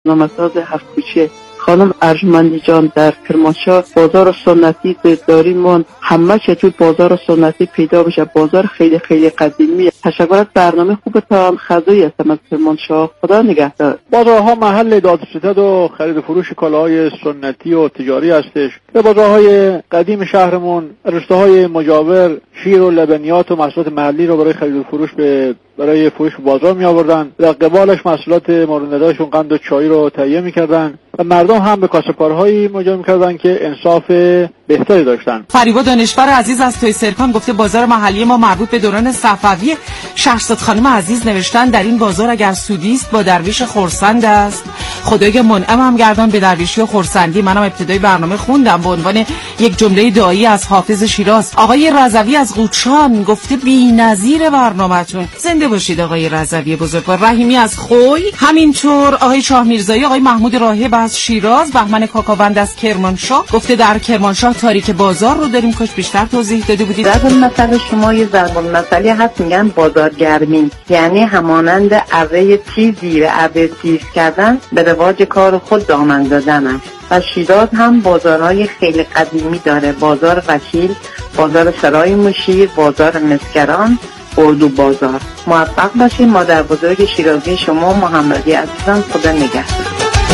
نامساز هفت کوچه خانم ارجمندی جان در کرمانشاه بازار سنتی داریمون، همه چی توی بازار سنتی پیدا بشه. بازار خیلی خیلی قدیمیه. تشکر از برنامه خوبتان. خدایی هستم از کرمانشاه. خدا نگهدار. بازارها محل دادستد و خرید و فروش کالاهای سنتی و تجاری هستش. به بازارهای قدیم شهرمون رشته‌های مجاور شیر و لبنیات و محصولات محلی رو برای خرید و فروش برای فروش بازار می آوردن. در قبالش محصولات مورد نداشون قند و چای رو تهیه می‌کردن و مردم هم به کاسبکارهایی مراجعه می‌کردن که انصاف بهتری داشتن. فریبا دانشور عزیز از توی سرکان گفته بازار محلی ما مربوط به دوران صفوی. شهرزاد خانم عزیز نوشتن در این بازار اگر سودی است با درویش خرسند است. خدای منعم هم گردان به درویشی و خرسندی. منم ابتدای برنامه خوندم به عنوان یک جمله دعایی از حافظ شیراز. آقای رضوی از قوچان گفته بی‌نظیر برنامه‌تون. زنده باشید آقای رضوی بزرگوار. رحیمی از خوی، همینطور آقای شاه میرزایی، آقای محمود راهب از شیراز، بهمن کاکاوند از کرمانشاه گفته در کرمانشاه تاریک بازار رو داریم. کاش بیشتر توضیح داده بودید. ضرب المثل شما یه ضرب المثلی هست میگن بازارگرمی، یعنی همانند اره تیزی و اره تیز کردن به رواج کار خود دامن زدن است. و شیراز هم بازارهای خیلی قدیمی داره. بازار وکیل، بازار سرای مشیر، بازار مسکران، اردو بازار. موفق باشید. مادر بزرگ شیرازی شما محمدی عزیزم. خدا نگهدار.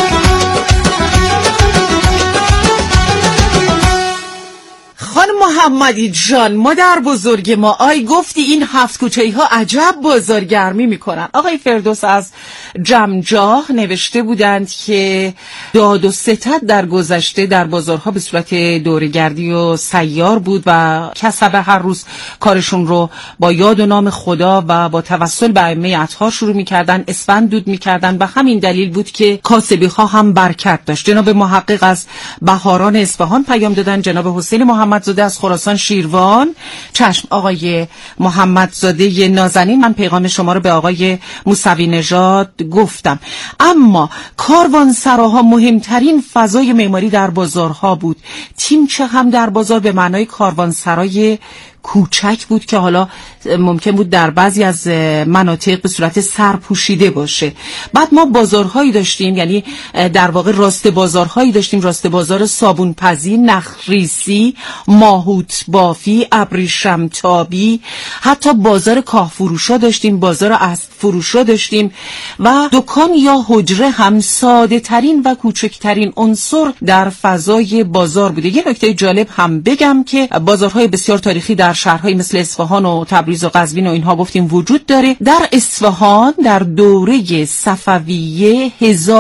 خانم محمدی جان، مادر بزرگ ما، آی گفتی این هفت کوچه‌ای ها عجب بازارگرمی میکنن. آقای فردوس از جمجاه نوشته بودند که داد و ستد در گذشته در بازارها به صورت دوره‌گردی و سیار بود و کسبه هر روز کارشون رو با یاد و نام خدا و با توسل به ائمه اطهار شروع میکردن، اسفند دود میکردن و همین دلیل بود که کاسبی ها هم برکت داشت. جناب محقق از بهاران اصفهان پیام دادن. جناب حسین محمدزاده از خراسان شیروان. چشم آقای محمدزاده نازنین، من پیغام شما رو به آقای موسوی نژاد گفتم. اما کاروانسراها مهمترین فضای معماری در بازارها بود. تیمچه هم در بازار به معنای کاروانسرای کوچک بود که حالا ممکن بود در بعضی از مناطق به صورت سرپوشیده باشه. بعد ما بازارهایی داشتیم، یعنی در واقع راست بازارهایی داشتیم. راست بازار صابونپزی، نخریسی، ماهوت بافی، ابریشم تابی، حتی بازار کاه فروشا داشتیم، بازار اسب فروشا داشتیم و دکان یا حجره هم ساده ترین و کوچکترین عنصر در فضای بازار بوده. یه نکته جالب هم بگم که بازارهای بسیار تاریخی در شهرهای مثل اصفهان و تبریز و قزوین و اینها گفتیم وجود داره. در اصفهان در دوره صفویه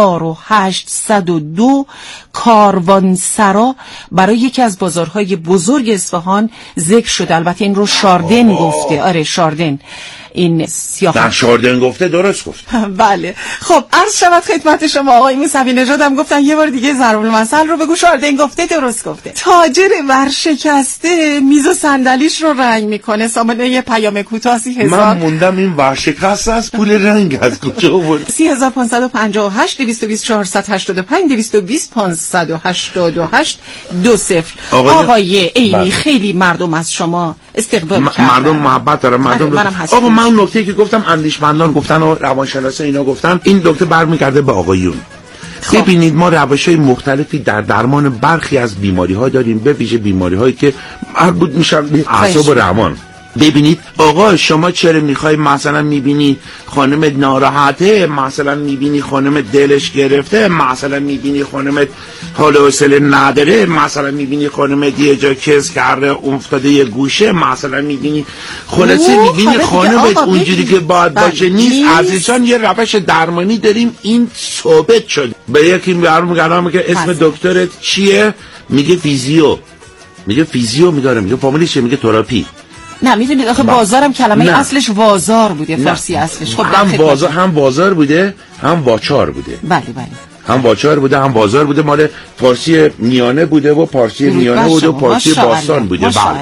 1802 کاروانسرا برای یکی از بازارهای بزرگ اصفهان ذکر شده. البته این رو شاردن گفته. آره شاردن، این سیاه در شاردن گفته، درست گفت. بله. خب عرض شود خدمت شما آقای موسوی نژاد هم گفتن یه بار دیگه ضرب المثل رو بگو. شاردن گفته، درست گفته. تاجر ورشکسته میز و صندلیش رو رنگ میکنه. سامانه یه پیام کوتاهی هزار. من موندم این ورشکسته از پول رنگ از کجا آورد؟ 3558 220 485 220 588 20. آقای عینی خیلی مردم از شما استقبال کردن. مردم محبت داره. مردم آقا من نکته که گفتم اندیشمندان گفتن و روانشناسا اینا گفتن، این نکته برمیگرده به آقایون. ببینید ما روش‌های مختلفی در درمان برخی از بیماری‌ها داریم، به ویژه بیماری‌هایی که مربوط میشن به اعصاب و روان. ببینید آقا شما چرا میخوای مثلا میبینی خانم ناراحته، مثلا میبینی خانم دلش گرفته، مثلا میبینی خانم حال و حوصله نداره، مثلا میبینی خانم یه جا کز کرده افتاده یه گوشه، مثلا میبینی خلاصه میبینی خانمت اونجوری که باید باشه نیست. عزیزان یه روش درمانی داریم، این ثابت شد. به یکی میگم که اسم دکترت چیه؟ میگه فیزیو. میگه فامیلیش چیه؟ میگه تراپی. نه میدونید آخه بازارم کلمه اصلش وازار بوده، فارسی اصلش. خب هم بازار بوده هم واچار بوده. بله. هم واچار بوده هم بازار بوده، مال فارسی میانه بوده و پارسی میانه بوده و پارسی باستان بوده. بله.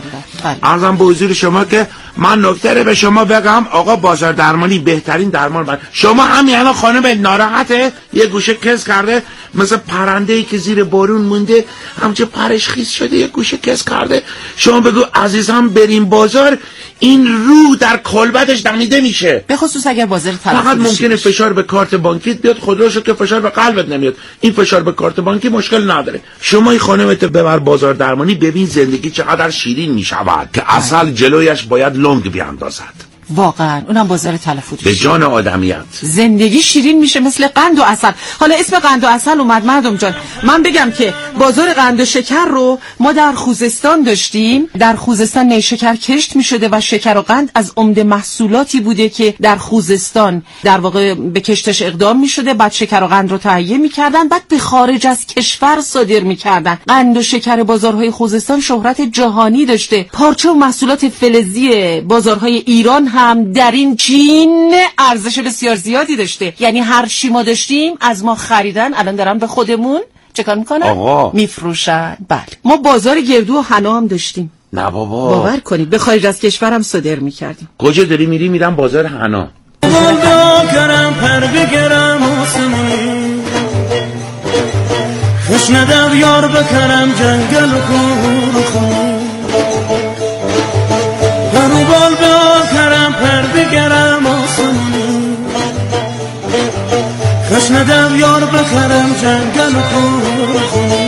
عرضم به حضور شما که من نکته رو به شما بگم. آقا بازار درمانی بهترین درمان شما همین الان خانم ناراحته، یه گوشه کز کرده مثل پرنده‌ای که زیر بارون مونده، همچه پرش خیس شده یه گوشه کز کرده. شما بگو عزیزم بریم بازار، این رو در کلبتش دمیده میشه، به خصوص اگر بازار تلفظ فقط ممکنه فشار به کارت بانکیت بیاد، خدا شد که فشار به قلبت نمیاد. این فشار به کارت بانکی مشکل نداره. شما این خانمت ببر بازار درمانی، ببین زندگی چقدر شیرین میشود که عسل جلویش باید لنگ بیاندازد. واقعا اونم بازار تلفظ به جان آدمیت زندگی شیرین میشه مثل قند و عسل. حالا اسم قند و عسل اومد مردم جان، من بگم که بازار قند و شکر رو ما در خوزستان داشتیم. در خوزستان نیشکر کشت میشده و شکر و قند از عمده محصولاتی بوده که در خوزستان در واقع به کشتش اقدام میشده، بعد شکر و قند رو تهیه میکردن، بعد به خارج از کشور صادر میکردن. قند و شکر بازارهای خوزستان شهرت جهانی داشته. پارچه و محصولات فلزی بازارهای ایران هم در این چین ارزش بسیار زیادی داشته. یعنی هر چی ما داشتیم از ما خریدن، الان دارن به خودمون چکار میکنن؟ آقا میفروشن. بله ما بازار گردو و حنا هم داشتیم. نه بابا باور کنید به خارج از کشورم صادر میکردیم. کجا داری میری؟ میرم بازار حنا. خوش ندم یار بکرم جنگل و کور بال بکرم پر بگرم آسمونی، خوش ندم یار بکرم جنگل و کور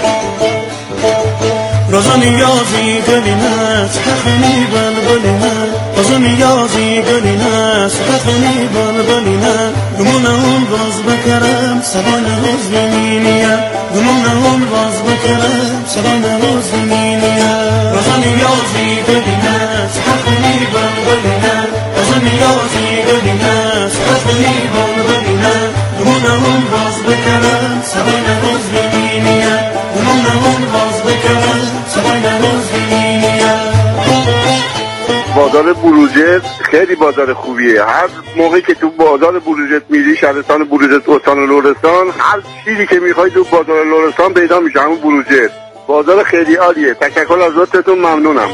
رازا نیازی گلی نست تخنی بلبلی نه، رازا نیازی گلی نست تخنی بلبلی نه، گمونه اون باز بکرم سبا نروز بمینیم، گمونه اون باز بکرم سبا نروز بمینیم، رازا نیازی گلی نست تخنی بلبلی نه، رازا نیازی گلی نست تخنی بلبلی نه، گمونه اون باز بکرم سبا نروز بمینیم، گمونه اون باز بکرم بازار بروجرد خیلی بازار خوبیه. هر موقعی که تو بازار بروجرد میری، شهرستان بروجرد استان لرستان، هر چیزی که میخوای تو بازار لرستان پیدا میشه، همون بروجرد. بازار خیلی عالیه. تشکر از لطفتون، ممنونم.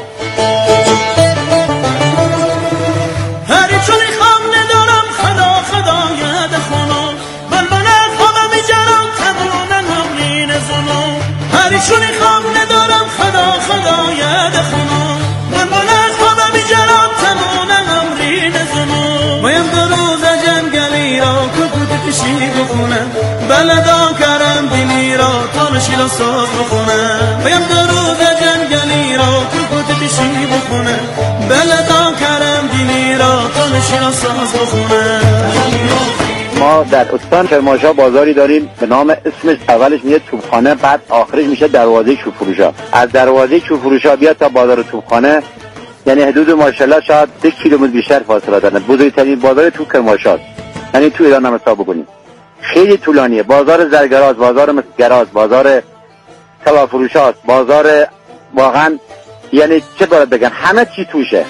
چونی خواب ندارم خدا خدا یاد خونم من بلند خوابم جلال تمام امرین زنم مایم دو روز جنگلی را کبود کشی بخونم بلدا کرم دلی را تانشی را ساز بخونم مایم دو روز جنگلی را کبود کشی بخونم بلدا کرم دلی را تانشی را ساز بخونم. ما در استان کرمانشاه بازاری داریم به نام اسمش اولش میشه توپخانه، بعد آخرش میشه دروازه چوبفروشا. از دروازه چوبفروشا بیاد تا بازار توپخانه یعنی حدود ماشاءالله شاید 2 کیلومتر بیشتر فاصله داره. بزرگترین بازار تو کرمانشاه، یعنی تو ایران هم حساب بکنیم. خیلی طولانیه. بازار زرگراز، بازار مسگراز، بازار طلا بازار واقعا یعنی چه باید بگم همه چی توشه.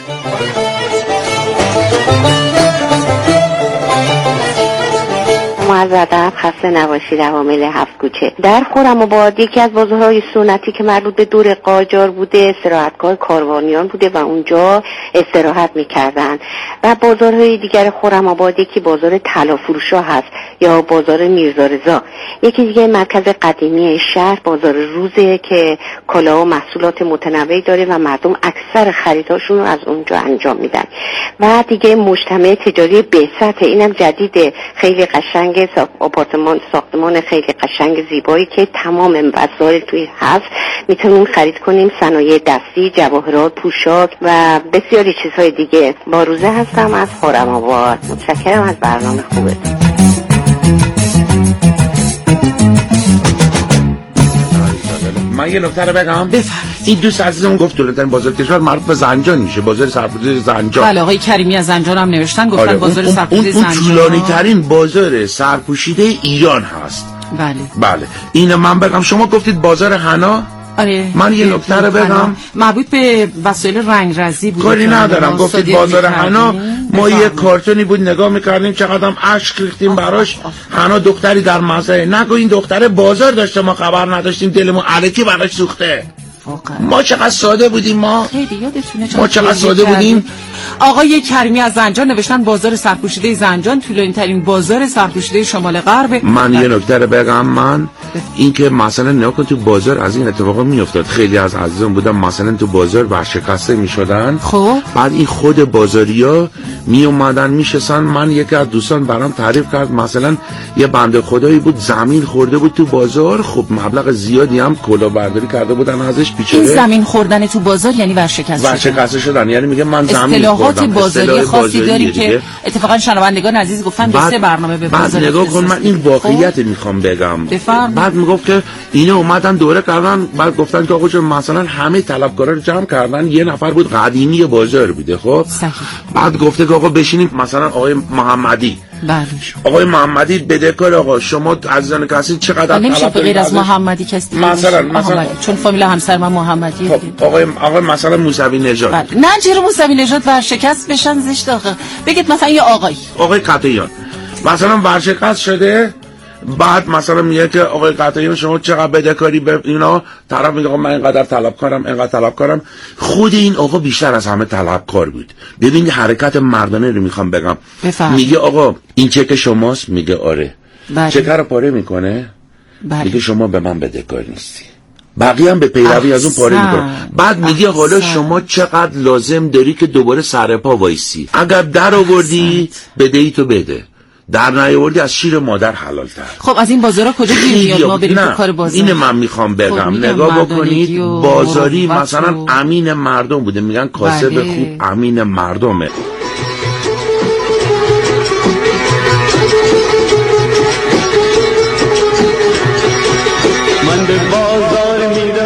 از ادب خسته نباشید. عوامل 7 کوچه در خرم‌آباد یکی از بازارهای سنتی که مربوط به دور قاجار بوده، استراحتگاه کاروانیان بوده و اونجا استراحت می‌کردن. و بازارهای دیگر خرم‌آباد یکی بازار طلا فروشا هست یا بازار میرزا رضا. یکی دیگه مرکز قدیمی شهر بازار روزه که کالا و محصولات متنوعی داره و مردم اکثر خریداشون رو از اونجا انجام میدن. و دیگه مجتمع تجاری بهسته، اینم جدیده، خیلی قشنگ، آپارتمان ساختمان خیلی قشنگ زیبایی که تمام وسایل توی هست، میتونیم خرید کنیم، صنایع دستی، جواهرات، پوشاک و بسیاری چیزهای دیگه. باروزه هستم از خرم‌آباد. متشکرم از برنامه خوبتون. من یه نکته رو بگم. این دوست عزیزمون گفت دولتن بازار کشور مربوط به زنجان میشه، بازار سرپوزی زنجان. بله آقای کریمی از زنجان هم نوشتن، گفتن آره. بازار سرپوزی زنجان اون طولانی ترین بازار سرپوشیده ایران هست. بله اینو من بگم. شما گفتید بازار حنا. آره. من یه نکته رو بگم مربوط به وسایل رنگرزی بود. کاری ندارم. گفتید بازار حنا، ما یه کارتونی بود نگاه میکردیم، چقدرم اشک ریختیم براش. حنا دختری در مزرعه، نگو این دختره بازار داشته ما خبر نداشتیم، دلمون الکی براش سوخته. واقعا ما چقدر ساده بودیم. ما خیلی یادتونه ما چقدر ساده بودیم. آقای کریمی از زنجان نوشتن بازار سرپوشیده زنجان طولانی ترین بازار سرپوشیده شمال غرب. من یه نکته رو بگم، من این که مثلا نگاه کن تو بازار از این اتفاقا میافتاد. خیلی از عزیزان بودن مثلا تو بازار ورشکسته میشدن، خب بعد این خود بازاریا می اومدن میشستن. من یکی از دوستان برام تعریف کرد مثلا یه بنده خدایی بود زمین خورده بود تو بازار، خب مبلغ زیادی هم کلاهبرداری کرده بودن ازش. این زمین خوردن تو بازار یعنی ورشکسته شدن. یعنی میگه من زمین اصطلاحات بازاری خاصی داریم که اتفاقا شنوندگان عزیز گفتن به 3 برنامه به بازار. نگاه کن، من این واقعیت میخوام بگم. بعد میگفت که اینا اومدن دوره کردن، بعد گفتن که آقا جون مثلا همه طلبکارا رو جمع کردن، یه نفر بود قدیمی بازار بوده. خب بعد گفته که آقا بشینیم، مثلا آقای محمدی. بله. آقای محمدی بدهکار، آقا شما عزیزان کسی چقدر طلب غیر از محمدی کسی مثلا چون فامیل همسر من محمدی. خب آقای مثلا موسوی نژاد. نه چرا موسوی نژاد ورشکست بشن زشت آقا. بگید مثلا یه آقای قطعیان مثلا ورشکست شده، بعد مثلا میگه که آقای قطعیان شما چقدر بدهکاری به اینا، طرف میگه من اینقدر طلبکارم. خود این آقا بیشتر از همه طلبکار بود. ببین حرکت مردانه رو میخوام بگم. میگه آقا این چک شماست؟ میگه آره. چک رو پاره میکنه. میگه شما به من بدهکار نیستی. بقیه هم به پیروی از اون پاره میکنه. بعد میگه حالا شما چقدر لازم داری که دوباره سر پا وایسی، اگر در آوردی بدهی تو بده، در نیاوردی از شیر مادر حلال تر. خب از این بازارا کجا گیر میاد ما بریم تو کار بازار؟ اینه من میخوام بگم. نگاه بکنید بازاری مثلا امین مردم بوده، میگن کاسب خوب امین مردمه. من به بازار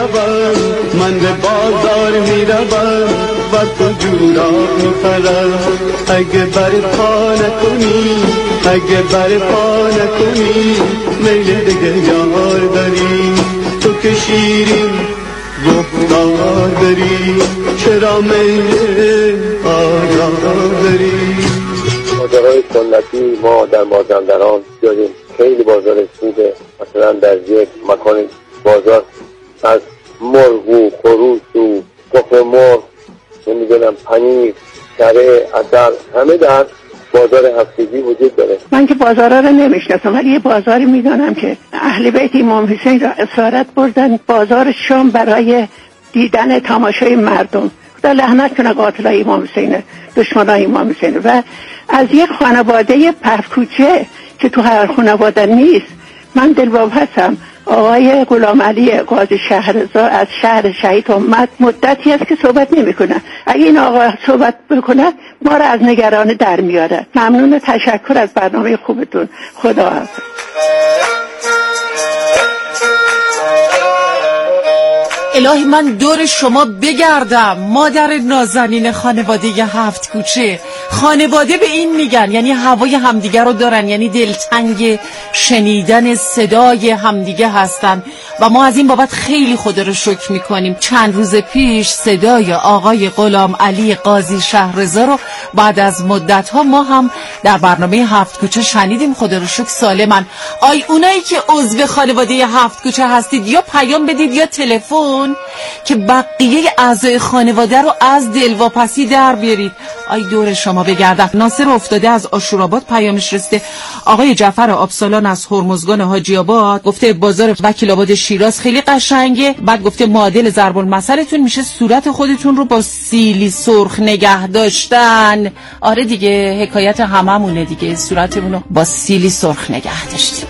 میروم و تو جورا میپرم. اگه برپا نکنی میل دیگه یار داری. تو که شیرین گفتار داری، چرا میل آیار داری. بازارهای سنتی ما در مازندران داریم، خیلی بازار خوبه. مثلا در یک مکان بازار از مرغ و خروس و تخم مرغ، نمیدونم پنیر، کره، عسل، همه در بازار هفتگی وجود داره. من که بازارها رو نمیشناسم، ولی یه بازاری میدونم که اهل بیت امام حسین را اسارت بردن بازار شام برای دیدن تماشای مردم. خدا لعنت کنه قاتلای امام حسین، دشمنای امام حسین. و از یک خانواده پفکوچه که تو هر خانواده نیست، من دلواپسم. آقای غلام علی قاضی شهرزاد از شهر شهید اومد، مدتی است که صحبت نمیکنه. اگه این آقا صحبت بکنه ما را از نگران در میاره. ممنون و تشکر از برنامه خوبتون. خدا حافظ. الهی من دور شما بگردم. مادر نازنین خانواده 7 کوچه، خانواده به این میگن، یعنی هوای همدیگه رو دارن، یعنی دلتنگ شنیدن صدای همدیگه هستن و ما از این بابت خیلی خدا رو شکر میکنیم. چند روز پیش صدای آقای غلام علی قاضی شهرزاد رو بعد از مدت ها ما هم در برنامه 7 کوچه شنیدیم. خدا رو شکر سالمن. اونایی که عضو خانواده 7 کوچه هستید یا پیام بدید یا تلفن که بقیه اعضای خانواده رو از دلواپسی در بیارید. دور شما بگردم. ناصر افتاده از آشورآباد پیامش رسیده. آقای جعفر آبسالان از هرمزگان حاجی آباد گفته بازار وکیل آباد شیراز خیلی قشنگه. بعد گفته معادل ضرب المثلتون میشه صورت خودتون رو با سیلی سرخ نگه داشتن. آره دیگه، حکایت هممونه دیگه، صورتمون رو با سیلی سرخ نگه داشتیم.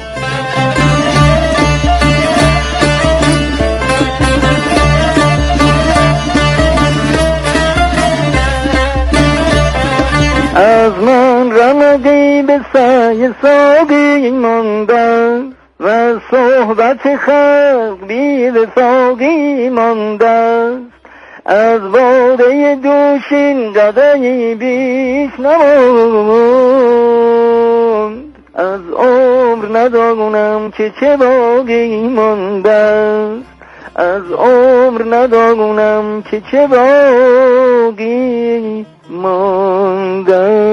از من رمقی به سعی ساقی مانده و صحبت خلق بی وفاقی مانده. از باده دوشین قدری بیش نماند. از عمر ندانم که چه باقی مانده. از عمر ندانم که چه باقی مانده.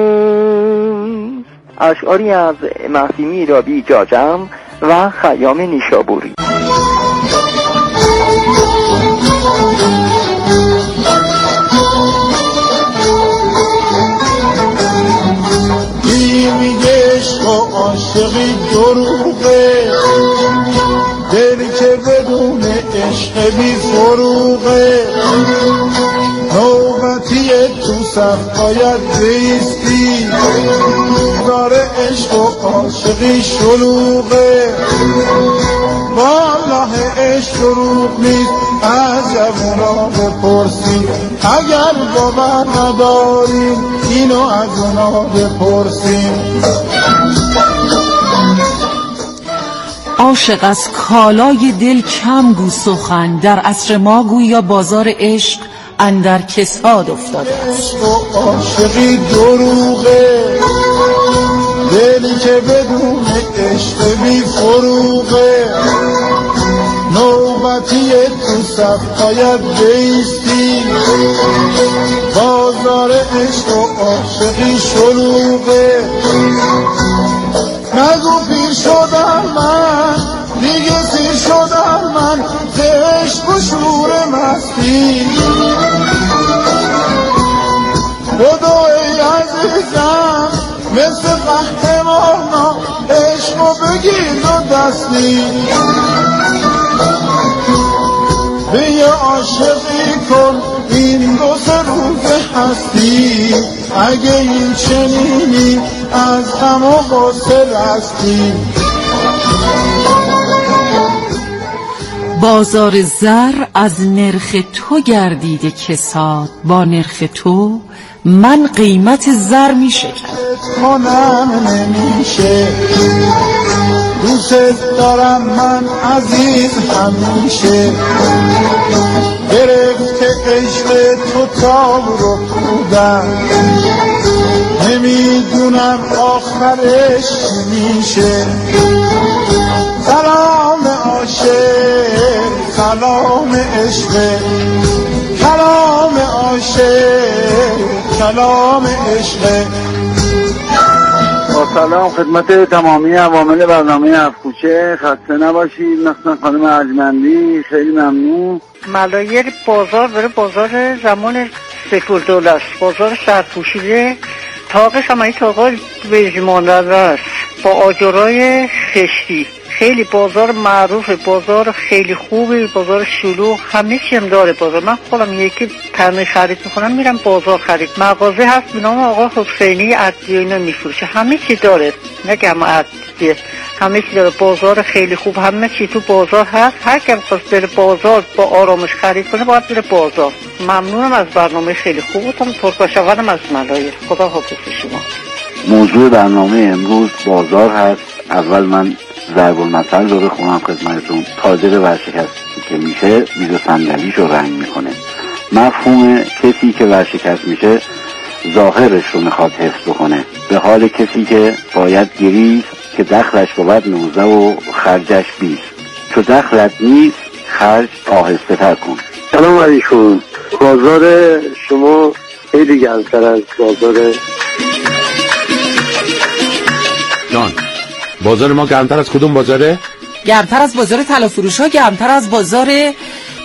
اشعاری از محسیمی رابی جاجم و خیام نیشابوری. عاشقی دروغه، دلی که بدون عشق بی فروغه، نوبتیه تو صف باید بیستی، داره عشق و عاشقی شلوغه، والله عشق دروغ نیست از جوونا بپرسید، اگر باور نداریم اینو از اونا بپرسیم. عاشق از کالای دل کم گو سخن، در عصر ما گویا بازار عشق اندر کساد افتاده است. عشق و عاشقی دروغه، دلی که بدون عشق بی فروغه، نوبتیه تو صف باید بیستی، بازار عشق و عاشقی شلوغه، نگو پیر شدم من دیگه سیر شدم من، عشق و شور مستی، بدو ای عزیزم مثل قهرمانا، عشق و بگیر دو دستی، به یه عاشقی کن این 2-3 روز هستی، اگه این چنینی از غم و غصه رستی. بازار زر از نرخ تو گردیده کساد، با نرخ تو من قیمت زر می شکن. منم نمیشه، دوست دارم من عزیز همیشه، گرفته عشق تو تاب رو بودم، نمیدونم آخرش میشه. سلام عاشق سلام عشق، کلام عاشق کلام عشق. با سلام خدمت تمامی عوامل برنامه هفت‌کوچه، خسته نباشید. مثلا خانم ارجمندی خیلی ممنون. ملایر بازار داره، بازار زمان سکولدول است، بازار سرپوشیده، تاقش هم این تاقا ویژمانده است با آجرای خشتی. خیلی بازار معروفه، بازار خیلی خوبه، بازار شلوغ، همه چی هم داره بازار. من خودم یکی تنه خرید میکنم میرم بازار خرید. مغازه هست به نام آقا حسینی ادویه اینا میفروشه، همه چی داره، نگم ادویه، همه چی داره. بازار خیلی خوب، همه چی تو بازار هست. هر کی خواست بره بازار با آرامش خرید کنه باید بره بازار. ممنونم از برنامه خیلی خوبتون، پرخاشقانم از ملایر. خدا حافظ شما. موضوع برنامه امروز بازار هست. اول من ضرب المثل رو بخونم خدمتتون. تاجر ورشکستی که میشه میز و صندلیش رو رنگ میکنه. مفهوم کسی که ورشکست میشه ظاهرش رو میخواد حفظ بکنه، به حال کسی که باید گریست که دخلش بود 19 و خرجش 20. تو دخلت نیست خرج آهسته تر کن. سلام علیکم. بازار شما خیلی گرمتر از بازار جان. بازار ما گرمتر از کدوم بازاره؟ گرمتر از بازار طلا فروش ها، گرمتر از بازارگرمی.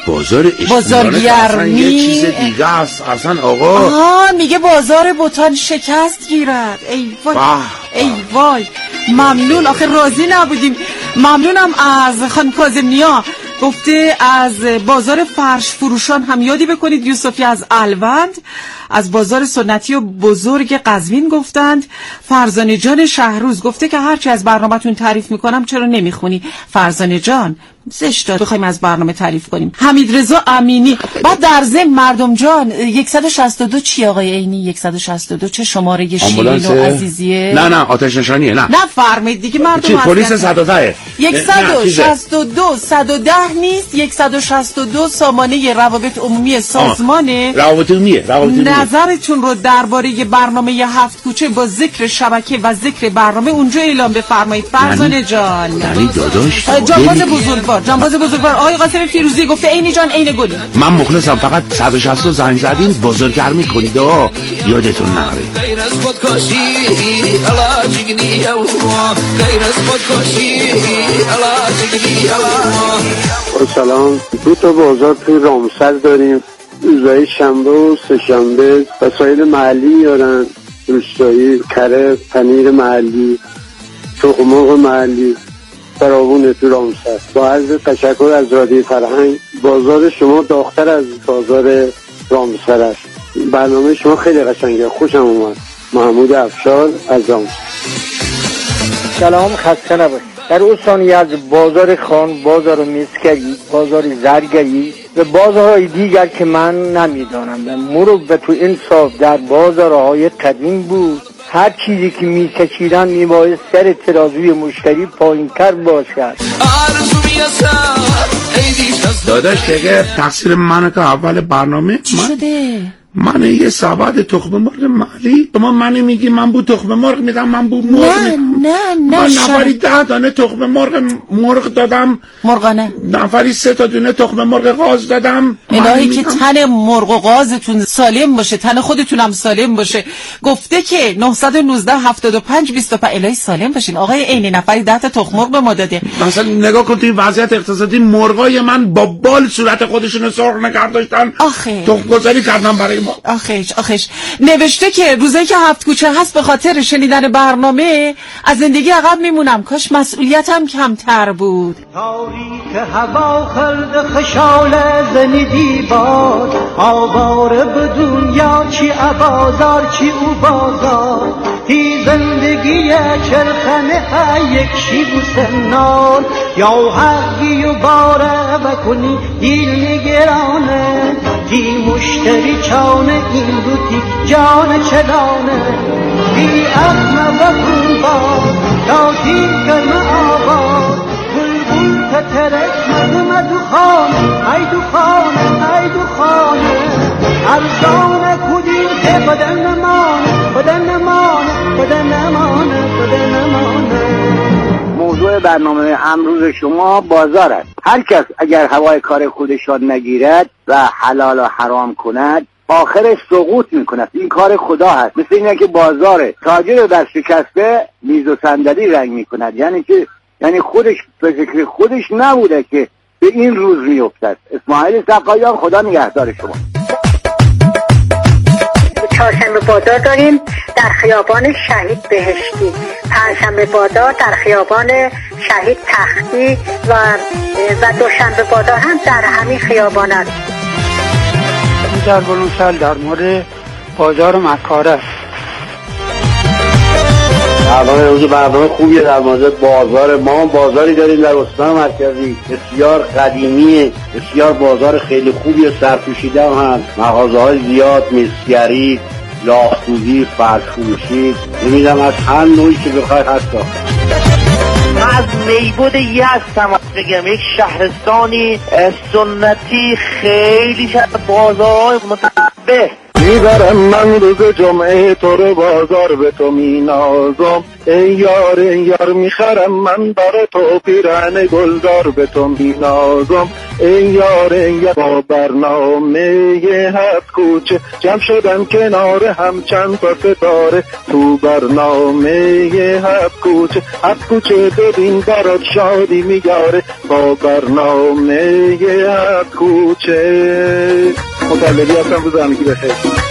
یه چیز دیگه است اصلا آقا. میگه بازار بوتان شکست گیرد. ای وای ای وای. ممنون، آخه راضی نبودیم. ممنونم از خانم کاظم‌نیا، گفته از بازار فرش فروشان هم یادی بکنید. یوسفی از الوند از بازار سنتی و بزرگ قزوین گفتند. فرزانه جان شهروز گفته که هرچی از برنامه‌تون تعریف میکنم چرا نمیخونی؟ فرزانه جان زشت بخوایم از برنامه تعریف کنیم. حمید رضا امینی بعد در ضمن مردم جان 162 چی آقای عینی؟ 162 چه شماره شیرین و عزیزیه؟ نه آتش نشانیه. نه فرمایید دیگه مردم. پلیس 110 162 110 نیست، 162 سامانه روابط عمومی سازمانه. روابط عمومی. نظرتون رو درباره برنامه هفت کوچه با ذکر شبکه و ذکر برنامه اونجا اعلام بفرمایید. فرزانه جان. یعنی داداش جانباز بزرگوار آقای قاسم فیروزی گفته عینی جان عین گلی. من مخلصم، فقط 160 زنگ زدین بزرگرمی کنید یادتون نره. غیر از خودکشی الا جگنی الله، غیر از خودکشی الا جگنی الله. سلام. دو تا بازار توی رامسر داریم، روزهای شنبه و سه‌شنبه وسایل محلی میارن، روستایی، کره، پنیر محلی. تخم مرغ محلی فراوون تو رامسر. با عرض تشکر از رادیو فرهنگ. بازار شما داغ‌تر از بازار رامسر است. برنامه شما خیلی قشنگه، خوشم اومد. محمود افشار از رامسر. سلام، خسته نباشید. در استان از بازار خان، بازار مسکری، بازار زرگری و بازارهای دیگر که من نمیدانم مرغ و تو انصاف در بازارهای قدیم بود. هر چیزی که میکشیدن میباید سر ترازوی مشتری پایین‌تر باشد. داداش دیگه تقصیر منه که اول برنامه چی شده؟ من یه سبد تخم مرغ محلی شما منی میگی من بود تخم مرغ میدم، من بود مرغ نه من نفری 10 دانه تخم مرغ دادم، مرغانه نفری 3 تا دونه تخم مرغ قاز دادم. الهی که تن مرغ و قازتون سالم باشه، تن خودتونم سالم باشه. گفته که 919 75 25 الهی سالم باشین. آقای عینی نفری 10 تا تخم مرغ به ما داده. مثلا نگاه کن توی وضعیت اقتصادی مرغای من با بال صورت خودشونو سرخ نگه داشتن. تخم گذاری کردم برای ما. آخش نوشته که روزایی که 7 کوچه هست به خاطر شنیدن برنامه از زندگی عقب میمونم، کاش مسئولیتم کمتر بود. تاریک هوا خلد خشال زنیدی باد، آواره به دنیا چی عبازار چی او بازار، هی زندگی چرخنه ها یک شی بو سنان، یا حقی و باره بکنی دیل نگرانه، دی مشتری چانه این بوتیک جان چلانه، دی اخمه بکن باز تا تیر کرمه آباد، بلبل تترک مدو خانه ای دو خانه ای دو خانه، ارزانه کدیم که بدن نمانه بدن نمانه بدن نمانه بدن نمانه. موضوع برنامه امروز شما بازار است. هر کس اگر هوای کار خودش را نگیرد و حلال و حرام کند آخرش سقوط میکند. این کار خدا هست. مثل اینه که بازار تاجر در شکسته میز و صندلی رنگ میکند، یعنی خودش فکر خودش نبوده که به این روز میافتد. اسماعیل سقایان، خدا نگهدار شما. چهارشنبه بازار داریم در خیابان شهید بهشتی، پنجشنبه بازار در خیابان شهید تختی و دوشنبه بازار هم در همین خیابان است. در بلوسل در مورد بازار مکاره است. برنامه خوبیه در مورد بازار. ما بازاری داریم در استان مرکزی بسیار قدیمیه، بسیار بازار خیلی خوبیه، سرپوشیده هم هست، مغازه های زیاد، مسگری، لاختوزی، فرش‌فروشی، نمیدونم از هر نوعی که بخوای هست. از میبود یزد بگم، یک شهرستانی سنتی خیلی بازارهای متنوع. میبرم من روز جمعه تو رو بازار، به تو مینازم ای یار میخرم من برای تو پیرهن گلدار، به تو مینازم ای یار با برنامه هفت کوچه جمع شدن کنار هم چند تا ستاره، تو برنامه هفت کوچه ببین برات شادی میاره، با برنامه هفت کوچه. مطلبی هستم، روز همگی بخیر.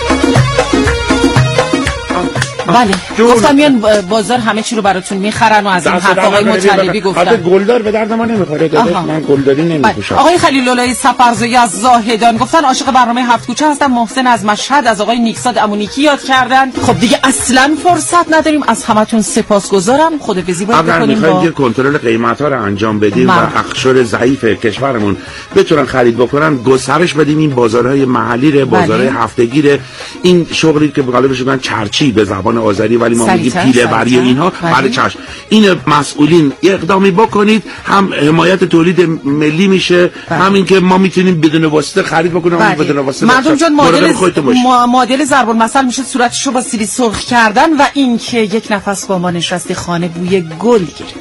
بله گفتم میان بازار همه چی رو براتون میخرن و از این حرف آقای مطلبی گفتن. حتی گلدار به درد ما نمیخوره داداش، من گلداری نمیپوشم. آقای خلیل الله سفرزایی از زاهدان گفتن عاشق برنامه هفت کوچه هستم. محسن از مشهد از آقای نیکساد امونیکی یاد کردن. خب دیگه اصلا فرصت نداریم، از همتون سپاسگزارم. خداحافظی باید بکنیم. اگر میخوایم که کنترل قیمت ها رو انجام بدیم و اقشار ضعیف کشورمون بتونن خرید بکنن، گسترش بدیم این بازارهای محلی، بازارهای هفتگی، این شغلی که به قالبش میگن چرچی به زبان آذری ولی ما میگیم پیله بری و اینها، برای چشم این مسئولین اقدامی بکنید، هم حمایت تولید ملی میشه، همین که ما میتونیم بدون واسطه خرید بکنیم. بدون واسطه مردم جان معادل ضرب المثل میشه صورتشو با سیلی سرخ کردن و این که یک نفس با ما نشسته خانه بوی گل گرفت.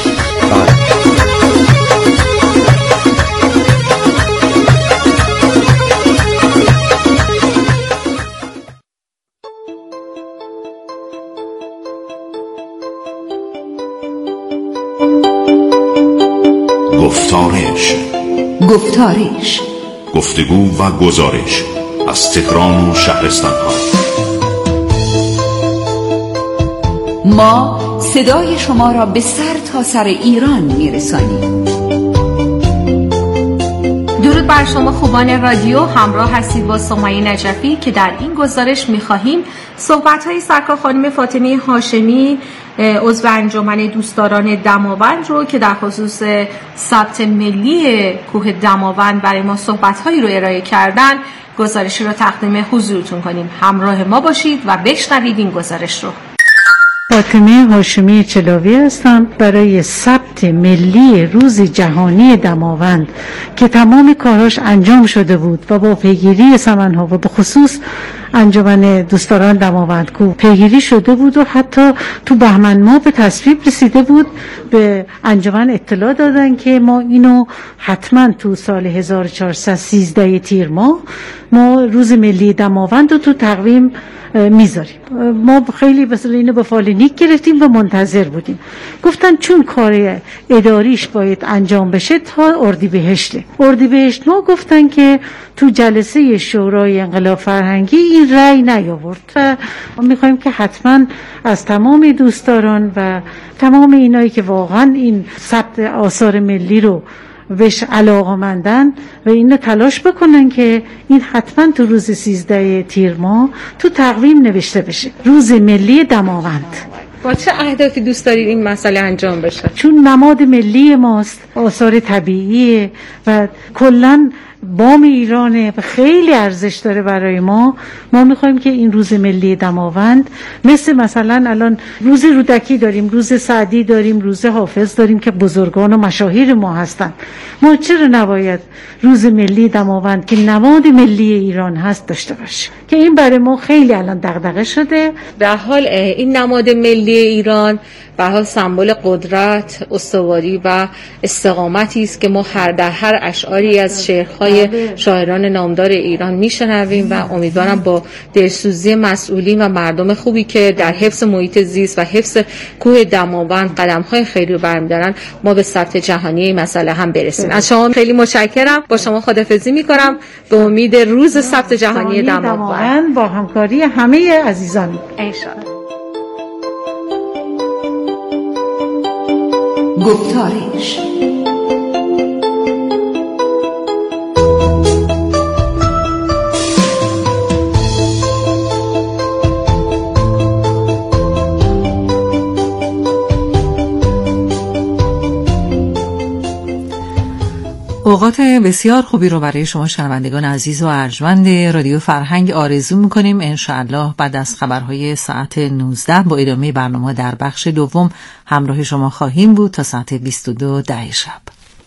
گفتارش گفتگو و گزارش از تهران و شهرستان ها. ما ما صدای شما را به سر تا سر ایران می‌رسانیم. درود بر شما خوبان رادیو، همراه هستید با سمیه نجفی که در این گزارش می‌خواهیم صحبت‌های سرکار خانم فاطمه هاشمی عضو انجمن دوستداران دماوند رو که در خصوص ثبت ملی کوه دماوند برای ما صحبت‌هایی رو ارائه کردن، گزارش رو تقدیم حضورتون کنیم. همراه ما باشید و بشنوید این گزارش رو. فاطمه هاشمی چلاوی هستم. برای ثبت ملی روز جهانی دماوند که تمام کاراش انجام شده بود و با پیگیری سمنها و به خصوص انجمن دوستداران دماوند کو پیگیری شده بود و حتی تو بهمن ماه به تصویب رسیده بود، به انجمن اطلاع دادن که ما اینو حتما تو سال 1413 تیر ماه ما روز ملی دماوند رو تو تقویم میذاریم. ما خیلی مثلا اینو به فال نیک گرفتیم و منتظر بودیم. گفتن چون کار اداریش باید انجام بشه تا اردیبهشت ما گفتن که تو جلسه شورای انقلاب فرهنگی این رأی نیاورد و ما میخوایم که حتما از تمام دوستداران و تمام اینایی که واقعا این ثبت آثار ملی رو بهش علاقه‌مندن و اینو تلاش بکنن که این حتما تو روز 13 تیر ماه تو تقویم نوشته بشه، روز ملی دماوند. با چه اهدافی دوست دارید این مسئله انجام بشه؟ چون نماد ملی ماست، آثار طبیعیه و کلاً بام ایرانه و خیلی ارزش داره برای ما. ما میخوایم که این روز ملی دماوند مثلا الان روز رودکی داریم، روز سعدی داریم، روز حافظ داریم که بزرگان و مشاهیر ما هستن. ما چرا نباید روز ملی دماوند که نماد ملی ایران هست داشته باشیم؟ که این برای ما خیلی الان دغدغه شده. در حال این نماد ملی ایران به حال سمبل قدرت، استواری و استقامتی است که ما در هر اشعاری از شعرهای شاعران نامدار ایران میشنویم و امیدوارم با دلسوزی مسئولین و مردم خوبی که در حفظ محیط زیست و حفظ کوه دماوند قدم‌های خیری رو برمی‌دارن ما به ثبت جهانی این مسئله هم برسیم. از شما خیلی متشکرم. با شما خداحافظی می‌کنم به امید روز ثبت جهانی دماوند با همکاری همه عزیزان ان شاءالله. گفتارش اوقات بسیار خوبی رو برای شما شنوندگان عزیز و ارجمند رادیو فرهنگ آرزو میکنیم. انشاءالله بعد از خبرهای ساعت 19 با ادامه برنامه در بخش دوم همراه شما خواهیم بود تا ساعت 22 شب.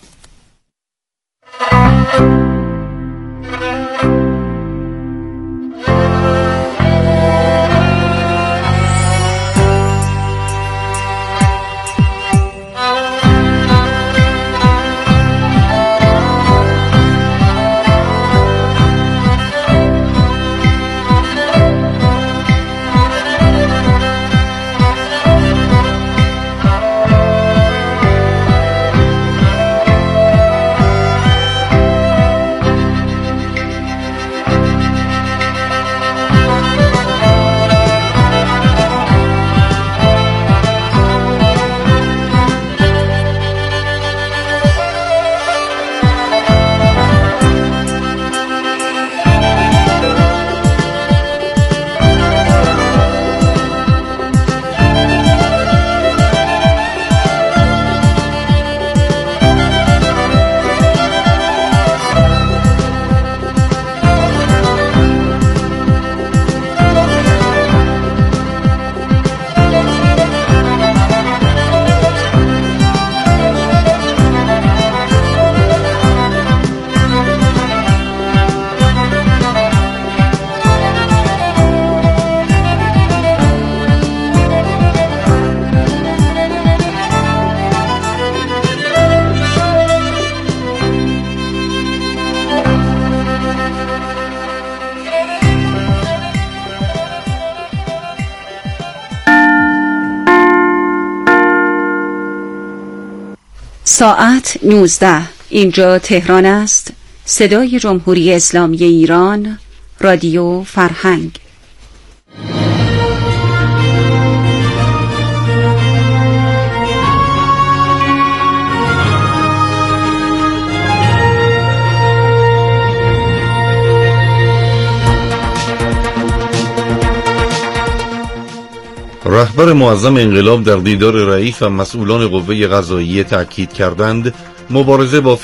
ساعت 19. اینجا تهران است. صدای جمهوری اسلامی ایران، رادیو فرهنگ. رهبر معظم انقلاب در دیدار رئیس و مسئولان قوه قضاییه تأکید کردند مبارزه با